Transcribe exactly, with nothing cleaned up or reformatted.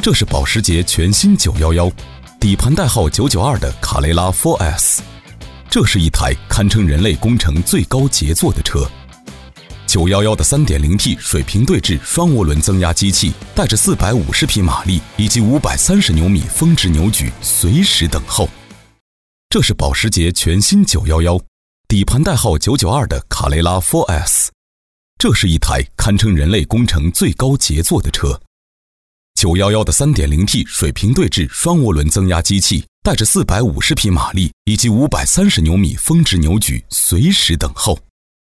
这是保时捷全新九一一，底盘代号九九二的卡雷拉 四 S。 这是一台堪称人类工程最高杰作的车。九一一的 三点零 T 水平对置双涡轮增压机器，带着四百五十匹马力以及五百三十牛米峰值扭矩，随时等候。这是保时捷全新九一一，底盘代号九九二的卡雷拉 四 S。 这是一台堪称人类工程最高杰作的车。九一一的 三点零 T 水平对置双涡轮增压机器，带着四百五十匹马力以及五百三十牛米峰值扭矩，随时等候。